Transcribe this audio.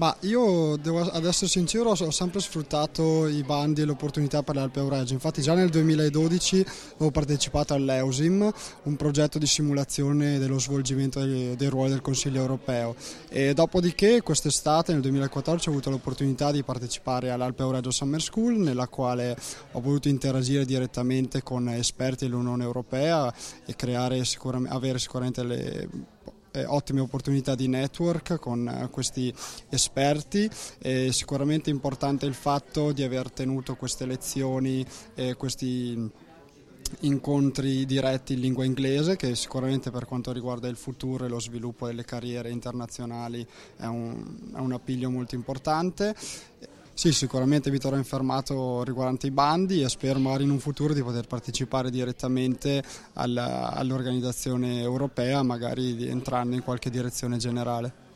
Ma io devo ad essere sincero, ho sempre sfruttato i bandi e l'opportunità per l'Alpe Euregio. Infatti già nel 2012 ho partecipato all'EUSIM, un progetto di simulazione dello svolgimento dei ruoli del Consiglio europeo, e dopodiché quest'estate nel 2014 ho avuto l'opportunità di partecipare all'Alpe Euregio Summer School, nella quale ho voluto interagire direttamente con esperti dell'Unione Europea e avere sicuramente ottime opportunità di network con questi esperti. È sicuramente importante il fatto di aver tenuto queste lezioni e questi incontri diretti in lingua inglese, che sicuramente per quanto riguarda il futuro e lo sviluppo delle carriere internazionali è un appiglio molto importante. Sì, sicuramente mi terrò informato riguardante i bandi e spero magari in un futuro di poter partecipare direttamente all'organizzazione europea, magari entrando in qualche direzione generale.